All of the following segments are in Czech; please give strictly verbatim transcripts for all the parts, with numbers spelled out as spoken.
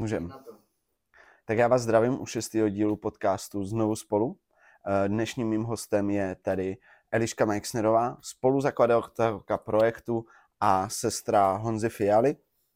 Můžem. Tak já vás zdravím u šestého dílu podcastu Znovu spolu. Dnešním mým hostem je tady Eliška Meixnerová, spoluzakladatelka projektu a sestra Honzy Fialy.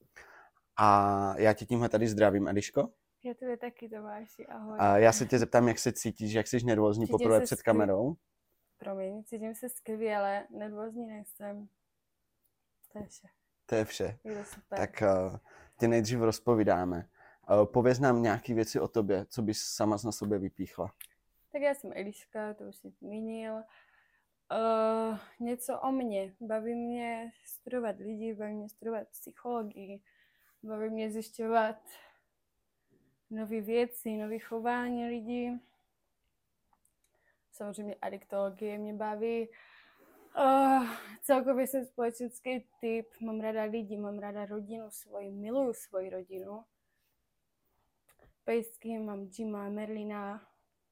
A já tě tímhle tady zdravím, Eliško. Já tebe taky, Tomáši, ahoj. A já se tě zeptám, jak se cítíš, jak jsi nervózní Cítím poprvé se před skvěle. kamerou? Promiň, cítím se skvěle, nervózní nejsem. To je vše. To je vše. Je to super. Tak uh, tě nejdřív rozpovídáme. Uh, pověz nám nějaké věci o tobě, co bys sama na sobě vypíchla. Tak já jsem Eliška, to už jsi zmínil. Uh, něco o mně. Baví mě studovat lidi, baví mě studovat psychologii, baví mě zjišťovat nové věci, nové chování lidí. Samozřejmě adiktologie mě baví. Uh, celkově jsem společenský typ, mám ráda lidi, mám ráda rodinu svoji, miluju svoji rodinu. Pejsky, mám Jima, Merlina.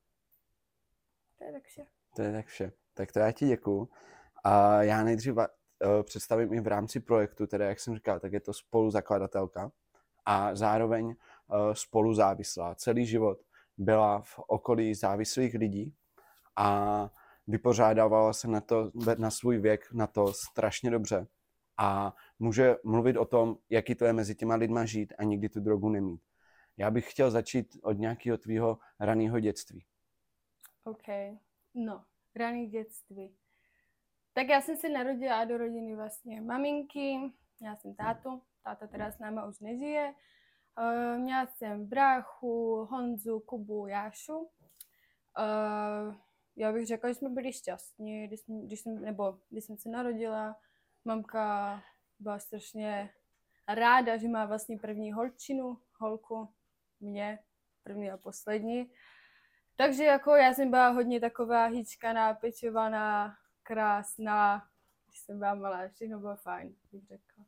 To je tak vše. To je tak vše. Tak to já ti děkuju. A já nejdřív uh, představím i v rámci projektu, teda jak jsem říkal, tak je to spoluzakladatelka a zároveň uh, spoluzávislá. Celý život byla v okolí závislých lidí a vypořádávala se na to, na svůj věk, na to strašně dobře. A může mluvit o tom, jaký to je mezi těma lidma žít a nikdy tu drogu nemít. Já bych chtěl začít od nějakého tvýho raného dětství. OK. No, raný dětství. Tak já jsem se narodila do rodiny vlastně maminky, měla jsem tátu, táta teda s náma už nežije. Uh, měla jsem bráchu, Honzu, Kubu, Jášu. Uh, já bych řekla, že jsme byli šťastní, když jsem, když jsem, nebo když jsem se narodila. Mamka byla strašně ráda, že má vlastně první holčinu, holku, mě, první a poslední. Takže jako já jsem byla hodně taková hýčkaná, pečovaná, krásná. Když jsem byla malá, všechno bylo fajn, bych řekla.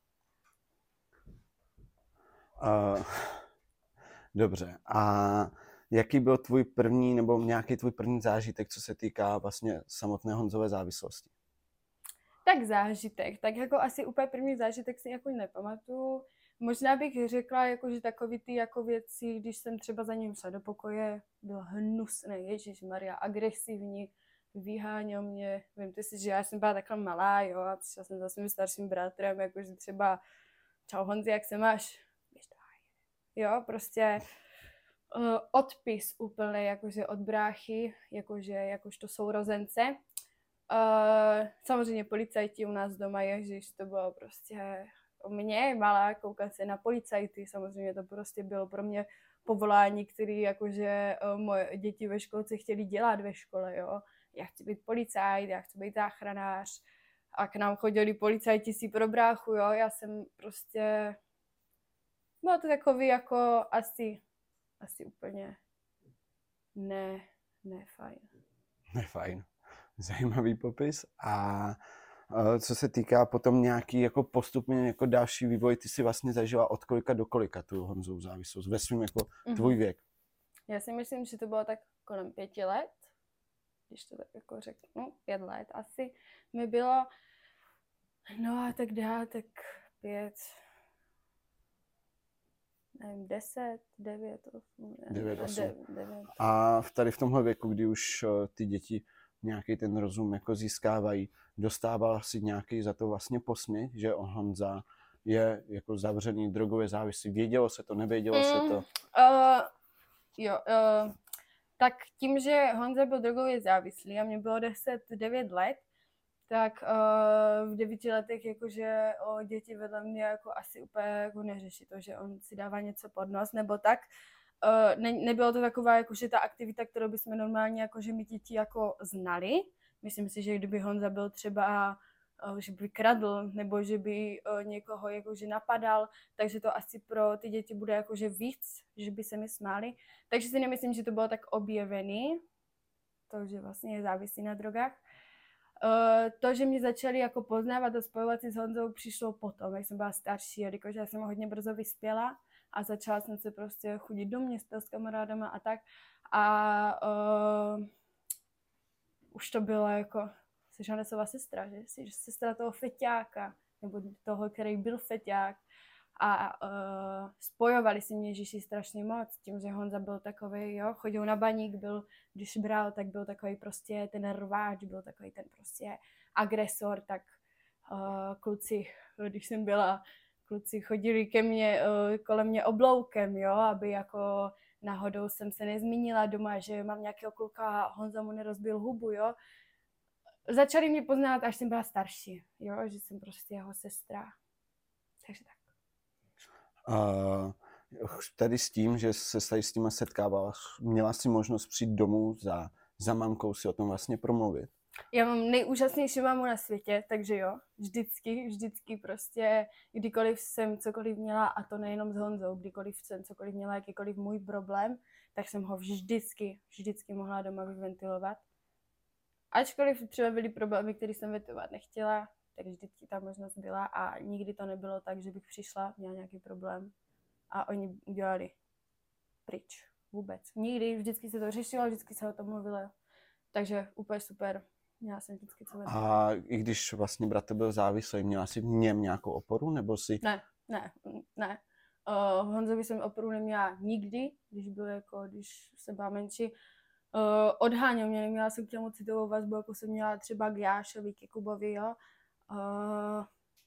Uh, dobře. A jaký byl tvůj první, nebo nějaký tvůj první zážitek, co se týká vlastně samotné Honzové závislosti? Tak zážitek, tak jako asi úplně první zážitek si jako nepamatuju. Možná bych řekla, jako, že takový ty jako věci, když jsem třeba za ním šla do pokoje, byl hnusný, ježišmarja, agresivní, vyháněl mě. Vemte si, že já jsem byla takhle malá, jo, a přišla jsem za svým starším bratrem, jakože třeba čau Honzi, jak se máš? Jo, prostě uh, odpis úplně, jakože od bráchy, jakože jakožto sourozence. Uh, samozřejmě policajti u nás doma, ježiš, to bylo prostě o mě malá, koukat se na policajty, samozřejmě to prostě bylo pro mě povolání, který jakože uh, moje děti ve školce chtěli dělat ve škole, jo. Já chci být policajt, já chci být záchranář a k nám chodili policajti si pro bráchu, jo, já jsem prostě, bylo to takový jako asi, asi úplně ne, ne fajn. Ne fajn. Zajímavý popis. A uh, co se týká potom nějaký jako postupně jako další vývoj, ty si vlastně zažila od kolika do kolika tu Honzovou závislost ve svým jako mm-hmm. tvůj věk? Já si myslím, že to bylo tak kolem pěti let, když to tak jako řeknu, pět let asi mi bylo, no a tak dál, tak pět, nevím, deset, devět, osm, devět, osm. De, devět. A v tady v tomhle věku, kdy už uh, ty děti nějaký ten rozum jako získávají, dostával si nějaký za to vlastně posměch, že Honza je jako zavřený drogově závislý. Vědělo se to, nevědělo mm, se to? Uh, jo, uh, tak tím, že Honza byl drogově závislý a mě bylo deset devět let, tak uh, v devíti letech jakože o děti vedle mě jako asi úplně jako neřeší to, že on si dává něco pod nos nebo tak. Uh, ne, nebylo to taková jakože ta aktivita, kterou bychom normálně jakože my děti jako znali. Myslím si, že kdyby Honza byl třeba, uh, že by kradl nebo že by uh, někoho jakože napadal, takže to asi pro ty děti bude jakože víc, že by se mi smáli. Takže si nemyslím, že to bylo tak objevený, to, že vlastně je závislý na drogách. Uh, to, že mě začali jako poznávat a spojovat si s Honzou, přišlo potom, jak jsem byla starší, jakože já jsem hodně brzo vyspěla a začala jsem se prostě chodit do města s kamarádama a tak. A uh, už to bylo jako, jsi Hanesova sestra, že? Jsi sestra toho feťáka, nebo toho, který byl feťák. a uh, spojovali si mě Ježíši strašně moc, tím, že Honza byl takový, jo, chodil na baník, byl, když bral, tak byl takový prostě ten rváč, byl takový ten prostě agresor, tak uh, kluci, když jsem byla, kluci chodili ke mně, uh, kolem mě obloukem, jo, aby jako náhodou jsem se nezmínila doma, že mám nějakého kluka a Honza mu nerozbil hubu, jo. Začali mě poznat, až jsem byla starší, jo, že jsem prostě jeho sestra. Takže tak. Uh, tady s tím, že se tady s tím setkávala, měla jsi možnost přijít domů za, za mamkou si o tom vlastně promluvit? Já mám nejúžasnější mámu na světě, takže jo, vždycky, vždycky prostě, kdykoliv jsem cokoliv měla, a to nejenom s Honzou, kdykoliv jsem cokoliv měla, jakýkoliv můj problém, tak jsem ho vždycky, vždycky mohla doma vyventilovat. Ačkoliv třeba byly problémy, které jsem ventilovat nechtěla, tak vždycky ta možnost byla a nikdy to nebylo tak, že bych přišla, měla nějaký problém a oni udělali pryč. Vůbec. Nikdy, vždycky se to řešilo, vždycky se o tom mluvilo. Takže úplně super. Měla jsem vždycky co ventilovat. A i když vlastně bratr byl závislý, měla jsi v něm nějakou oporu, nebo si... Ne, ne, ne. Uh, Honzovi jsem oporu neměla nikdy, když byl jako, když jsem byla menší. Uh, odháněl mě, neměla jsem k těmu citovou vazbu, jako jsem měla třeba k Jášovi, k Kubovi, jo. Uh,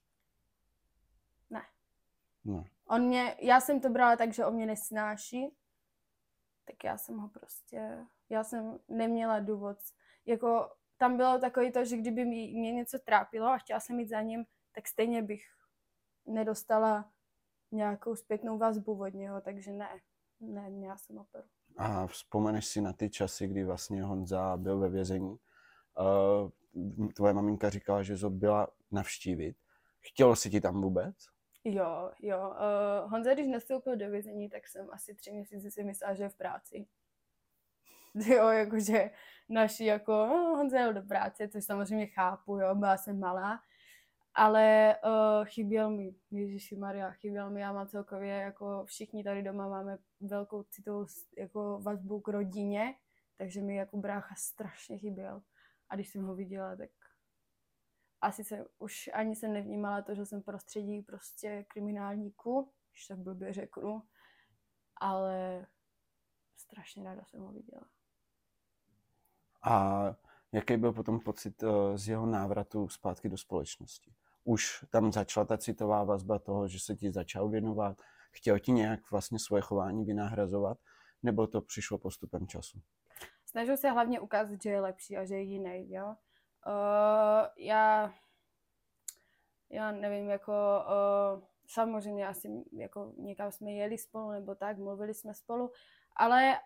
ne. ne. On mě, já jsem to brala tak, že on mě nesnáší, tak já jsem ho prostě, já jsem neměla důvod. Jako tam bylo takový to, že kdyby mě něco trápilo a chtěla jsem jít za ním, tak stejně bych nedostala nějakou zpětnou vazbu od něho, takže ne, ne, měla jsem oporu. A vzpomeneš si na ty časy, kdy vlastně Honza byl ve vězení. Uh, tvoje maminka říkala, že ho byla navštívit. Chtělo si ti tam vůbec? Jo, jo. Uh, Honza, když nastoupil do vězení, tak jsem asi tři měsíce si myslela, že je v práci. Jo, jakože naši jako, no, Honza jel do práce, což samozřejmě chápu, jo, byla jsem malá. Ale uh, chyběl mi, Ježišimarja, chyběl mi, já mám celkově, jako všichni tady doma máme velkou citovou jako vazbu k rodině, takže mi jako brácha strašně chyběl. A když jsem ho viděla, tak asi se už ani jsem nevnímala to, že jsem prostředí prostě kriminálníků, když tak blbě řeknu, ale strašně ráda jsem ho viděla. A jaký byl potom pocit uh, z jeho návratu zpátky do společnosti? Už tam začala ta citová vazba toho, že se ti začal věnovat, chtěl ti nějak vlastně svoje chování vynahrazovat, nebo to přišlo postupem času? Snažil se hlavně ukázat, že je lepší a že je jiný, jo. Uh, já, já nevím, jako uh, samozřejmě asi jako někam jsme jeli spolu nebo tak, mluvili jsme spolu, ale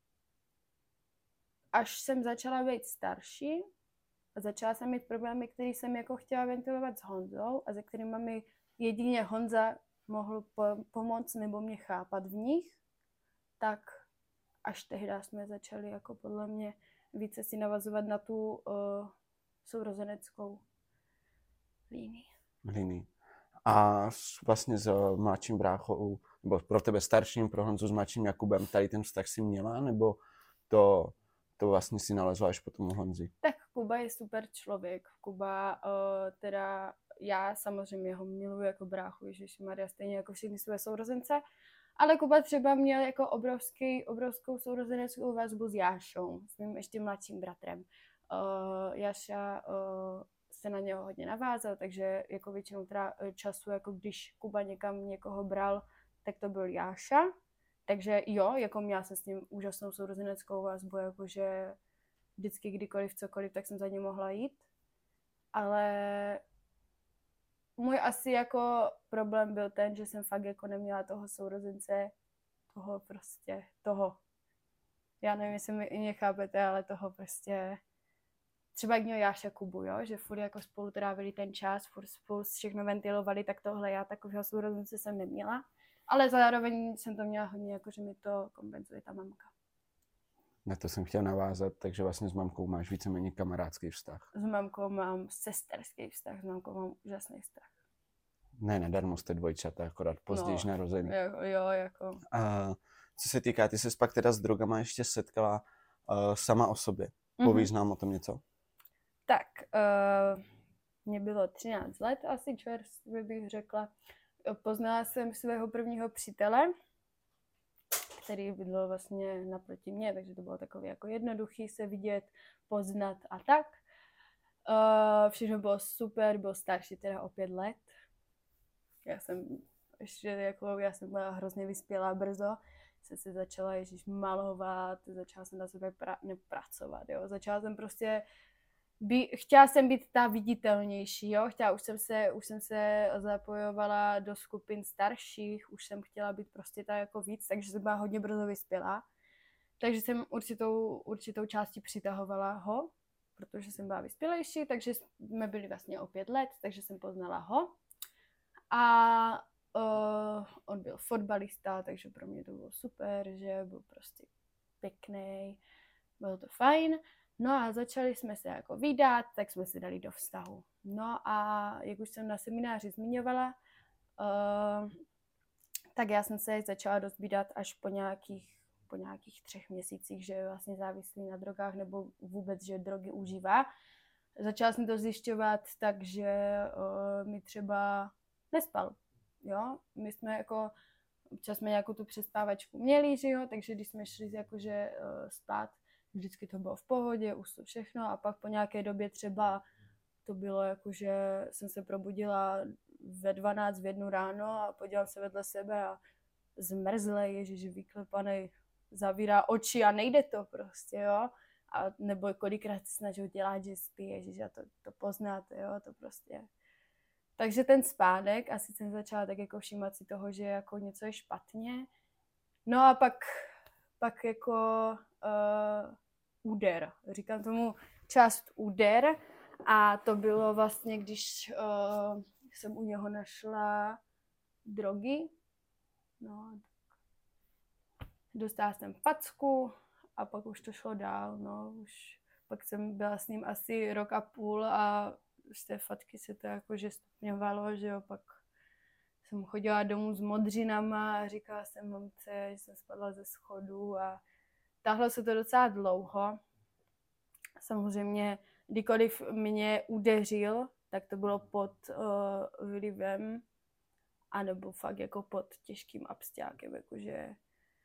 až jsem začala být starší a začala jsem mít problémy, které jsem jako chtěla ventilovat s Honzou a ze kterými mi jedině Honza mohl po- pomoct nebo mě chápat v nich, tak až tehdy jsme začali jako podle mě více si navazovat na tu uh, sourozeneckou línii. Línii. A s, vlastně s mladším bráchou, nebo pro tebe starším, pro Honzu s mladším Jakubem, tady ten vztah si měla, nebo to, to vlastně si nalezla až potom u Honzy? Tak Kuba je super člověk. Kuba, uh, teda já samozřejmě ho miluji jako bráchu, Ježišmarja, stejně jako všichni své sourozence, ale Kuba třeba měl jako obrovský, obrovskou sourozeneckou vazbu s Jášou, s mým ještě mladším bratrem. Uh, Jáša uh, se na něho hodně navázal, takže jako většinou teda času, jako když Kuba někam někoho bral, tak to byl Jáša. Takže jo, jako měla jsem s ním úžasnou sourozeneckou vazbu, jakože vždycky kdykoliv, cokoliv, tak jsem za ním mohla jít. Ale můj asi jako problém byl ten, že jsem fakt jako neměla toho sourozence, toho prostě, toho. Já nevím, jestli mi mě chápete, ale toho prostě, třeba jak měl Jáša Kubu, jo, že furt jako spolu trávili ten čas, furt spolu všechno ventilovali, tak tohle já takového sourozence jsem neměla. Ale zároveň jsem to měla hodně, jako že mi to kompenzuje ta mamka. Na to jsem chtěl navázat, takže vlastně s mamkou máš víceméně kamarádský vztah. S mamkou mám sesterský vztah, s mamkou mám úžasný vztah. Ne, nedarmo jste dvojčata, akorát později No, narozený. Jo, jo, jako. A co se týká, ty ses pak teda s drogama ještě setkala uh, sama o sobě. Povíš nám o tom něco? Tak, uh, mě bylo třináct let, asi čerstvě bych řekla. poznala jsem svého prvního přítele, který bydlel vlastně naproti mě, takže to bylo takové jako jednoduchý se vidět, poznat a tak. Uh, všechno bylo super, byl starší teda o pět let. Já jsem ještě jako, já jsem byla hrozně vyspělá brzo, jsem se začala ježíš malovat, začala jsem na sebe pra- nepracovat, jo. Začala jsem prostě, by, chtěla jsem být ta viditelnější, jo. Chtěla, už jsem se, už jsem se zapojovala do skupin starších, už jsem chtěla být prostě ta jako víc, takže jsem byla hodně brzo vyspělá. Takže jsem určitou, určitou částí přitahovala ho, protože jsem byla vyspělejší, takže jsme byli vlastně o pět let, takže jsem poznala ho. A uh, on byl fotbalista, takže pro mě to bylo super, že byl prostě pěkný, bylo to fajn. No a začali jsme se jako vydat, tak jsme se dali do vztahu. No a jak už jsem na semináři zmiňovala, uh, tak já jsem se začala dozvídat až po nějakých, po nějakých třech měsících, že je vlastně závislý na drogách nebo vůbec, že drogy užívá. Začala jsem to zjišťovat, takže uh, mi třeba nespal, jo. My jsme jako, občas jsme nějakou tu přespávačku měli, že jo, takže když jsme šli jakože uh, spát, vždycky to bylo v pohodě, už to všechno a pak po nějaké době třeba to bylo jako, že jsem se probudila ve dvanáct v jednu ráno a podívala se vedle sebe a zmrzlej, ježiš, vyklepanej, zavírá oči a nejde to prostě, jo. A nebo kolikrát se snažil dělat, že spí, ježiš, a to, to poznáte, jo, to prostě. Takže ten spánek, asi jsem začala tak jako všímat si toho, že jako něco je špatně. No a pak, pak jako uh, úder. Říkám tomu část úder a to bylo vlastně, když uh, jsem u něho našla drogy. No, dostala jsem facku a pak už to šlo dál, no, už pak jsem byla s ním asi rok a půl a z té fatky se to jakože stupňovalo, že jo, pak jsem chodila domů s modřinama a říkala jsem mamce, že jsem spadla ze schodu a táhlo se to docela dlouho. Samozřejmě, kdykoliv mě udeřil, tak to bylo pod uh, vlivem anebo fakt jako pod těžkým absťákem, jakože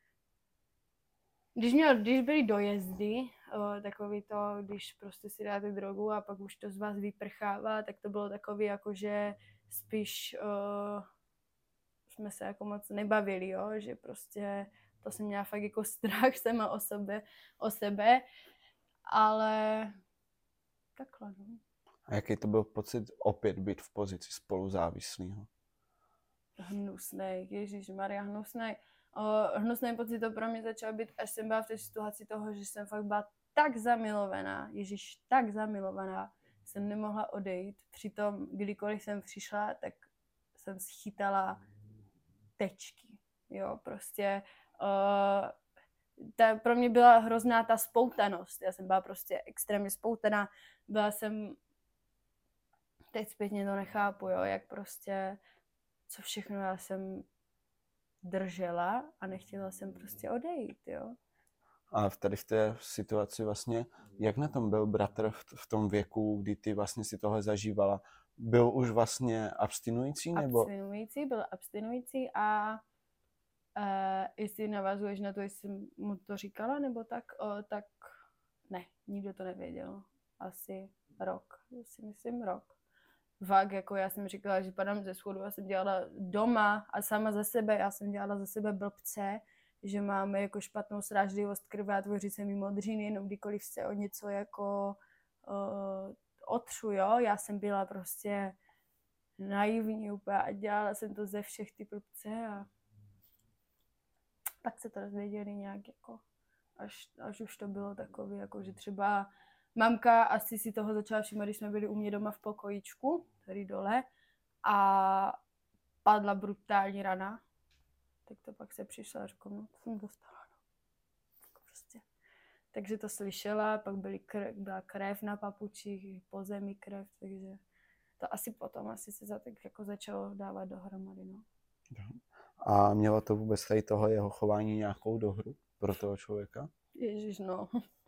Když, měl, když byly dojezdy, uh, takový to, když prostě si dáte drogu a pak už to z vás vyprchává, tak to bylo takový jako, že spíš uh, jsme se jako moc nebavili, jo? Že prostě to jsem měla fakt jako strach sama o sebe, o sebe, ale takhle, no. A jaký to byl pocit opět být v pozici spoluzávislého? Hnusnej, ježišmarja, hnusnej. Uh, hnusný pocit to pro mě začal být, až jsem byla v té situaci toho, že jsem fakt byla tak zamilovaná, ježiš, tak zamilovaná, jsem nemohla odejít. Přitom, kdykoliv jsem přišla, tak jsem schytala tečky, jo, prostě. Uh, ta, pro mě byla hrozná ta spoutanost, já jsem byla prostě extrémně spoutaná, byla jsem, teď zpětně to nechápu, jo, jak prostě, co všechno já jsem držela a nechtěla jsem prostě odejít, jo. A v tady v té situaci vlastně, jak na tom byl bratr v, v tom věku, kdy ty vlastně si tohle zažívala? Byl už vlastně abstinující, nebo? Abstinující, byl abstinující a uh, jestli navazuješ na to, jestli jsem mu to říkala, nebo tak, uh, tak ne, nikdo to nevěděl. Asi rok, si myslím rok. Fakt, jako já jsem říkala, že padám ze schodu, já jsem dělala doma a sama za sebe, já jsem dělala za sebe blbce, že máme jako špatnou srážlivost krve a tvoří se mi modřiny, jenom kdykoliv se o něco jako uh, otřu, jo. Já jsem byla prostě naivní úplně a dělala jsem to ze všech ty blbce a pak se to dozvěděli nějak jako, až, až už to bylo takové, jako že třeba mamka asi si toho začala všímat, když jsme byli u mě doma v pokojíčku, tady dole, a padla brutální rana. Tak to pak se přišla a řekla, no to jsem dostala. No. Tak prostě. Takže to slyšela, pak byly krev, byla krev na papučích, po zemi krev, takže to asi potom asi se za, tak jako začalo dávat dohromady. No. A mělo to vůbec tady toho jeho chování nějakou dohru pro toho člověka? Ježiš, no.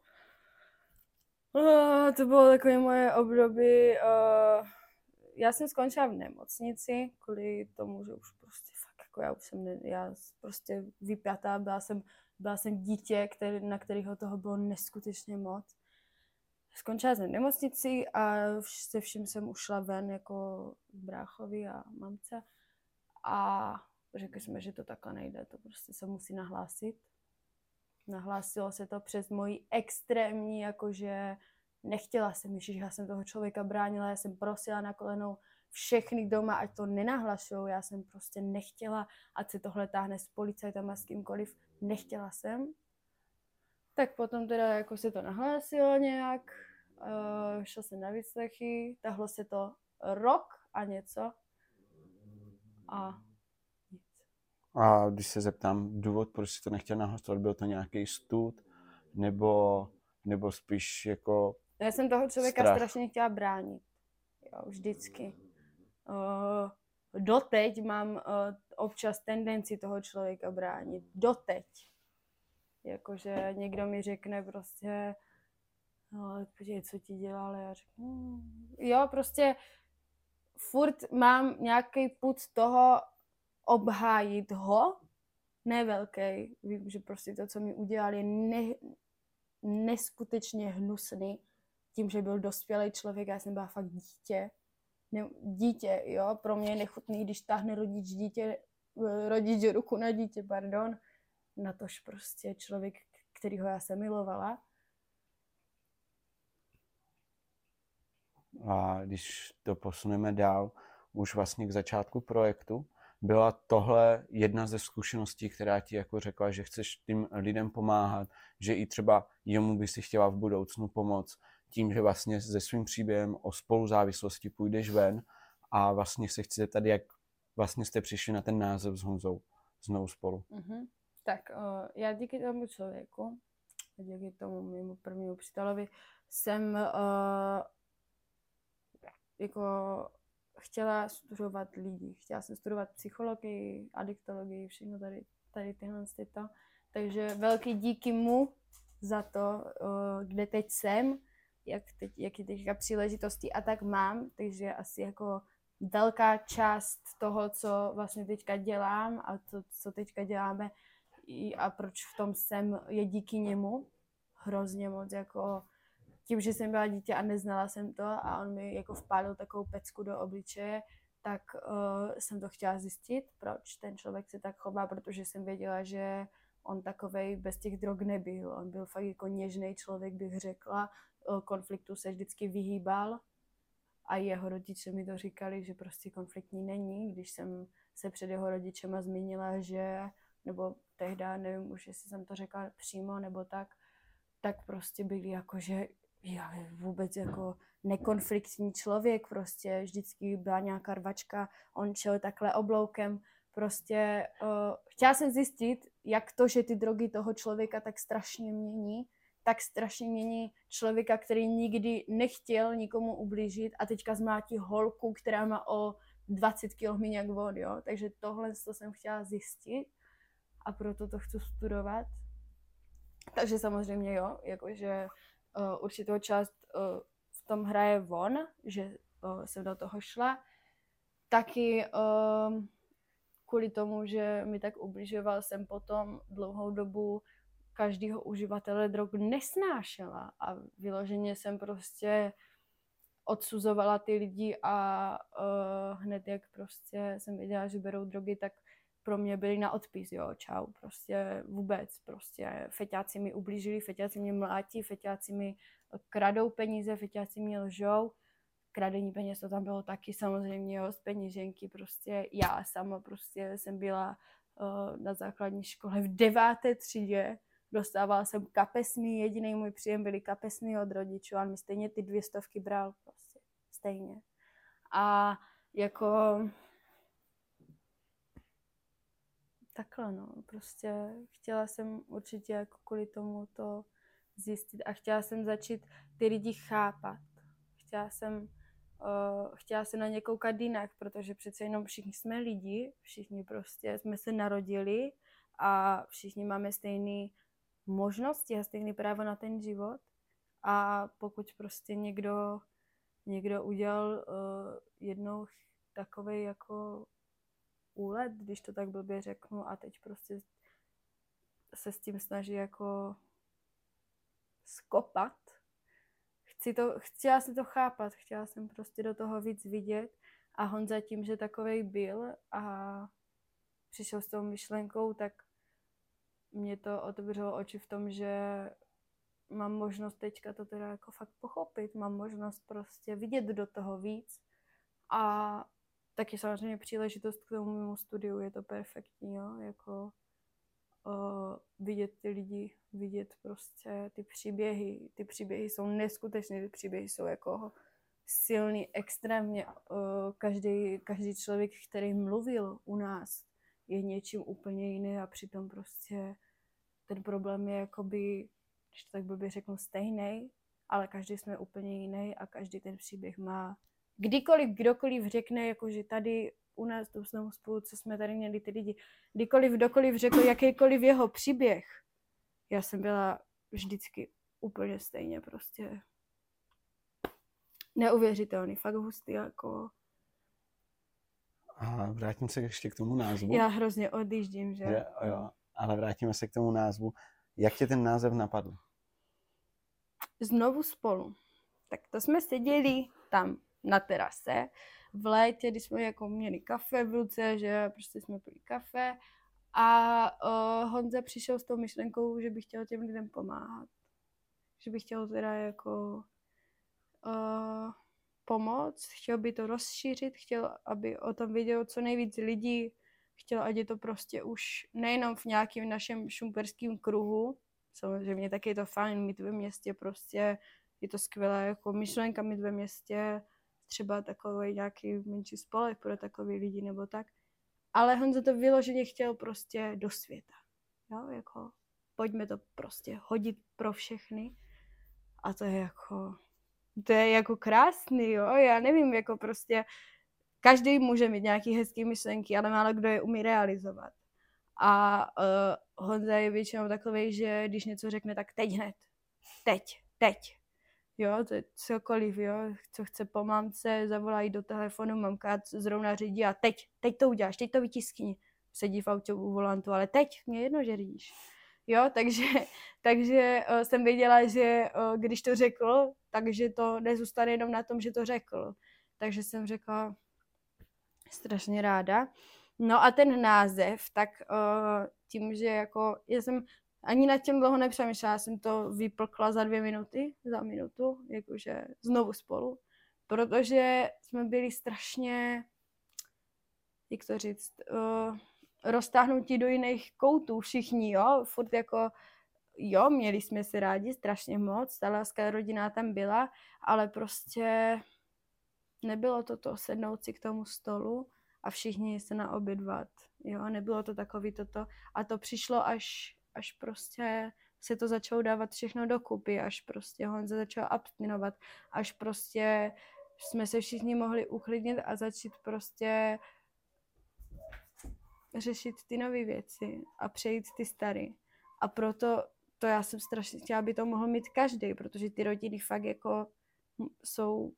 Uh, to bylo takové moje období. Uh, já jsem skončila v nemocnici kvůli tomu, že už Jako já už jsem, ne, já prostě vypjatá, byla jsem, byla jsem dítě, který, na kterého toho bylo neskutečně moc. Skončila jsem v nemocnici a se vším jsem ušla ven jako bráchovi a mamce a řekli jsme, že to takhle nejde, to prostě se musí nahlásit. Nahlásilo se to přes moji extrémní, jakože nechtěla jsem, ježiš, já jsem toho člověka bránila, já jsem prosila na kolenou všechny doma, ať to nenahlašujou, já jsem prostě nechtěla, ať se tohle táhne s policajtama, s kýmkoliv, nechtěla jsem. Tak potom teda jako se to nahlásilo nějak, uh, šla jsem na výslechy, tahlo se to rok a něco a nic. A když se zeptám, důvod, proč jsi to nechtěl nahlasovat, byl to nějaký stud, nebo, nebo spíš jako Já jsem toho člověka strach. strašně chtěla bránit, jo, vždycky. Uh, doteď mám uh, občas tendenci toho člověka bránit, doteď. Jakože někdo mi řekne prostě, no, podívej, co ti dělal, já řeknu, hm. Jo, prostě furt mám nějaký pud toho obhájit ho, ne velký, vím, že prostě to, co mi udělal, je ne, neskutečně hnusný, tím, že byl dospělý člověk, já jsem byla fakt dítě, ne, dítě, jo, pro mě je nechutný, když táhne rodič dítě, rodič ruku na dítě, pardon, natož prostě člověk, kterýho já jsem milovala. A když to posuneme dál, už vlastně k začátku projektu, byla tohle jedna ze zkušeností, která ti jako řekla, že chceš tím lidem pomáhat, že i třeba jemu by si chtěla v budoucnu pomoct tím, že vlastně se svým příběhem o spoluzávislosti půjdeš ven a vlastně se chci zeptat, jak vlastně jste přišli na ten název s Honzou znovu spolu. Mm-hmm. Tak uh, já díky tomu člověku, díky tomu mému prvnímu přítelovi, jsem uh, jako chtěla studovat lidi. Chtěla jsem studovat psychologii, adiktologii, všechno tady, tady tyhle tyto. Takže velký díky mu za to, uh, kde teď jsem, jak teď, jaký teďka příležitosti a tak mám. Takže asi jako velká část toho, co vlastně teďka dělám a to, co teďka děláme a proč v tom jsem, je díky němu. Hrozně moc, jako tím, že jsem byla dítě a neznala jsem to a on mi jako vpálil takovou pecku do obličeje, tak uh, jsem to chtěla zjistit, proč ten člověk se tak chová, protože jsem věděla, že on takovej bez těch drog nebyl. On byl fakt jako něžný člověk, bych řekla. Konfliktu se vždycky vyhýbal a jeho rodiče mi to říkali, že prostě konfliktní není. Když jsem se před jeho rodičema zmínila, že, nebo tehdy, nevím už, jestli jsem to řekla přímo nebo tak, tak prostě byli jako, že já vůbec jako nekonfliktní člověk, prostě vždycky byla nějaká rvačka, on šel takhle obloukem, prostě uh, chtěla jsem zjistit, jak to, že ty drogy toho člověka tak strašně mění, tak strašně mění člověka, který nikdy nechtěl nikomu ublížit a teďka zmlátí holku, která má o dvacet kilo míň jak on, jo, takže tohle to jsem chtěla zjistit a proto to chci studovat. Takže samozřejmě jo, jakože uh, určitou část uh, v tom hraje on, že uh, jsem do toho šla. Taky uh, kvůli tomu, že mi tak ubližoval, jsem potom dlouhou dobu každého uživatele drog nesnášela a vyloženě jsem prostě odsuzovala ty lidi a uh, hned jak prostě jsem věděla, že berou drogy, tak pro mě byli na odpis, jo, čau, prostě vůbec, prostě feťáci mi ublížili, feťáci mě mlátí, feťáci mi kradou peníze, feťáci mi lžou, kradení peněz to tam bylo taky samozřejmě, jo, z peněženky, prostě já sama prostě jsem byla uh, na základní škole v deváté třídě, dostávala jsem kapesný, jediný můj příjem byly kapesný od rodičů, a mi stejně ty dvě stovky bral, prostě, stejně. A jako takhle, no, prostě chtěla jsem určitě jako kvůli tomu to zjistit a chtěla jsem začít ty lidi chápat. Chtěla jsem, uh, chtěla jsem na ně koukat jinak, protože přece jenom všichni jsme lidi, všichni prostě jsme se narodili a všichni máme stejné možnosti a stejné právo na ten život a pokud prostě někdo, někdo udělal uh, jednou takovej jako úlet, když to tak blbě řeknu, a teď prostě se s tím snaží jako skopat. Chci to, chtěla jsem to chápat, chtěla jsem prostě do toho víc vidět a Honza tím, že takovej byl a přišel s tou myšlenkou, tak mě to otevřelo oči v tom, že mám možnost teďka to teda jako fakt pochopit, mám možnost prostě vidět do toho víc a taky samozřejmě příležitost k tomu mému studiu, je to perfektní, jo, jako uh, vidět ty lidi, vidět prostě ty příběhy, ty příběhy jsou neskutečné, ty příběhy jsou jako silný, extrémně, uh, každý, každý člověk, který mluvil u nás, je něčím úplně jiný a přitom prostě ten problém je jakoby, když to tak blbě řeknu, stejný, ale každý jsme úplně jiný a každý ten příběh má. Kdykoliv, kdokoliv řekne, jakože tady u nás tu znovu spolu, co jsme tady měli ty lidi, kdykoliv, kdokoliv řekl jakýkoliv jeho příběh, já jsem byla vždycky úplně stejně prostě neuvěřitelný, fakt hustý, jako. A vrátím se ještě k tomu názvu. Já hrozně odjíždím, že? že jo, ale vrátíme se k tomu názvu. Jak tě ten název napadl? Znovu spolu. Tak to jsme seděli tam na terase v létě, když jsme jako měli kafe v ruce, že prostě jsme pili kafe a uh, Honza přišel s tou myšlenkou, že by chtěl těm lidem pomáhat. Že by chtěl teda jako uh, pomoct, chtěl by to rozšířit, chtěl, aby o tom vědělo co nejvíc lidí, chtěl, ať je to prostě už nejenom v nějakém našem šumperském kruhu, samozřejmě taky je to fajn mít ve městě, prostě je to skvělá jako myšlenka mít ve městě, třeba takový nějaký menší spolek pro takový lidi nebo tak, ale Honza to vyloženě chtěl prostě do světa, jo, jako pojďme to prostě hodit pro všechny a to je jako, to je jako krásný, jo, já nevím, jako prostě každý může mít nějaký hezký myšlenky, ale málo kdo je umí realizovat. A uh, Honza je většinou takovej, že když něco řekne, tak teď hned. Teď, teď. Jo, to je cokoliv, jo, co chce po mamce, zavolají do telefonu, mamka zrovna řídí a teď, teď to uděláš, teď to vytiskni. Sedí v autě u volantu, ale teď, mě jedno, že řídíš. Jo, takže, takže uh, jsem věděla, že uh, když to řekl, takže to nezůstane jenom na tom, že to řekl. Takže jsem řekla, strašně ráda. No a ten název, tak uh, tím, že jako, já jsem ani nad tím dlouho nepřemýšlela, jsem to vyplkla za dvě minuty, za minutu, jakože znovu spolu, protože jsme byli strašně, jak to říct, uh, roztáhnutí do jiných koutů všichni, jo, furt jako, jo, měli jsme se rádi strašně moc, ta láska rodina tam byla, ale prostě nebylo to to sednout si k tomu stolu a všichni se naobědvat, jo, nebylo to takový toto a to přišlo až, až prostě se to začalo dávat všechno dokupy, až prostě Honza začal abstinovat, až prostě jsme se všichni mohli uklidnit a začít prostě řešit ty nové věci a přejít ty staré. A proto to já jsem strašně chtěla, aby to mohl mít každý, protože ty rodiny fakt jako jsou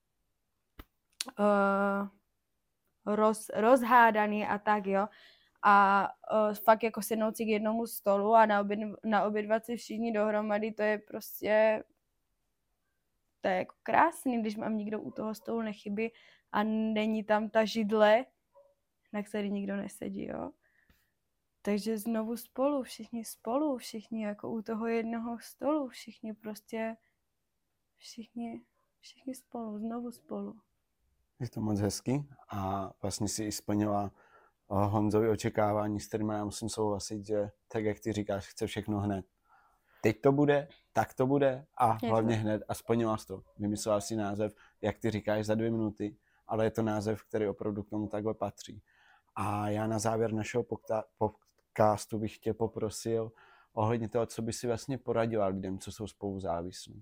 Uh, roz, rozhádaný a tak, jo. A uh, fakt jako sednout si k jednomu stolu a naobědvat si všichni dohromady, to je prostě, to je jako krásný, když mám nikdo u toho stolu nechybí a není tam ta židle, na který nikdo nesedí, jo. Takže znovu spolu, všichni spolu, všichni jako u toho jednoho stolu, všichni prostě, všichni, všichni spolu, znovu spolu. Je to moc hezky a vlastně si i splnila Honzovi očekávání, s kterými já musím souhlasit, že tak, jak ty říkáš, chce všechno hned. Teď to bude, tak to bude a hlavně hned a splnila jsi to. Vymyslela si název, jak ty říkáš, za dvě minuty, ale je to název, který opravdu k tomu takhle patří. A já na závěr našeho podcastu bych tě poprosil ohledně toho, co by si vlastně poradila lidem, co jsou spolu závislí.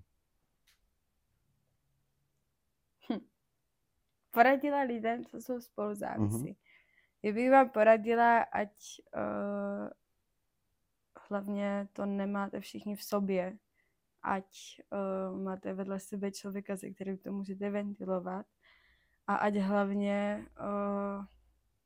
Poradila lidem, co jsou spolu závislí. Mm-hmm. Já bych vám poradila, ať uh, hlavně to nemáte všichni v sobě, ať uh, máte vedle sebe člověka, se kterým to můžete ventilovat a ať hlavně uh,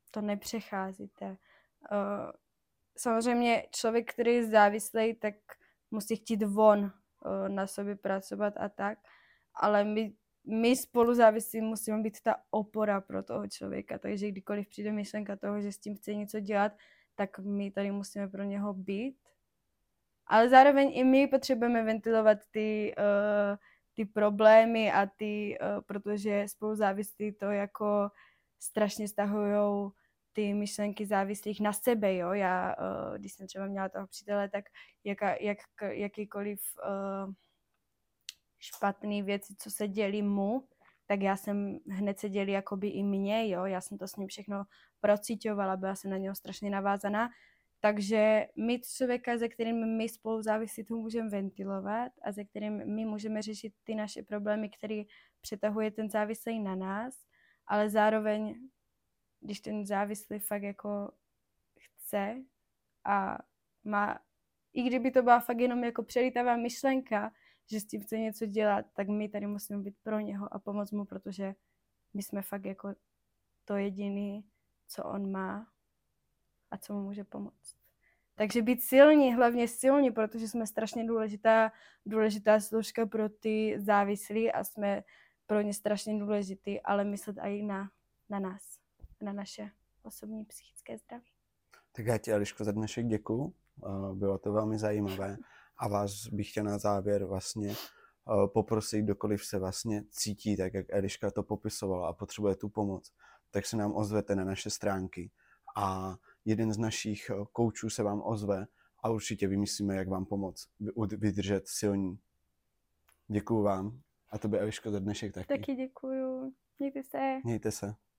to nepřecházíte. Uh, samozřejmě člověk, který je závislý, tak musí chtít von uh, na sobě pracovat a tak, ale my, my spolu závislí musíme být ta opora pro toho člověka, takže kdykoliv přijde myšlenka toho, že s tím chce něco dělat, tak my tady musíme pro něho být. Ale zároveň i my potřebujeme ventilovat ty, uh, ty problémy a ty, uh, protože spolu závislí to jako strašně stahujou ty myšlenky závislých na sebe, jo. Já, uh, když jsem třeba měla toho přítele, tak jaka, jak, jakýkoliv uh, špatný věci, co se dělí mu, tak já jsem hned se dělí jakoby i mě, jo. Já jsem to s ním všechno procíťovala, byla jsem na něho strašně navázaná. Takže mít člověka, se kterým my spolu závisí, to můžeme ventilovat a se kterým my můžeme řešit ty naše problémy, které přetahuje ten závislý na nás, ale zároveň, když ten závislý fakt jako chce a má, i kdyby to byla fakt jenom jako přelítavá myšlenka, že s tím chce něco dělat, tak my tady musíme být pro něho a pomoct mu, protože my jsme fakt jako to jediný, co on má a co mu může pomoct. Takže být silní, hlavně silní, protože jsme strašně důležitá, důležitá složka pro ty závislí a jsme pro ně strašně důležitý, ale myslet i na, na nás, na naše osobní psychické zdraví. Tak já ti, Eliško, za dnešek děkuju. Bylo to velmi zajímavé a vás bych chtěl na závěr vlastně poprosit, kdokoliv se vlastně cítí, tak jak Eliška to popisovala a potřebuje tu pomoc, tak se nám ozvete na naše stránky a jeden z našich koučů se vám ozve a určitě vymyslíme, jak vám pomoct vydržet silní. Děkuju vám a tobě, Eliško, za dnešek taky. Taky děkuju. Mějte se. Mějte se.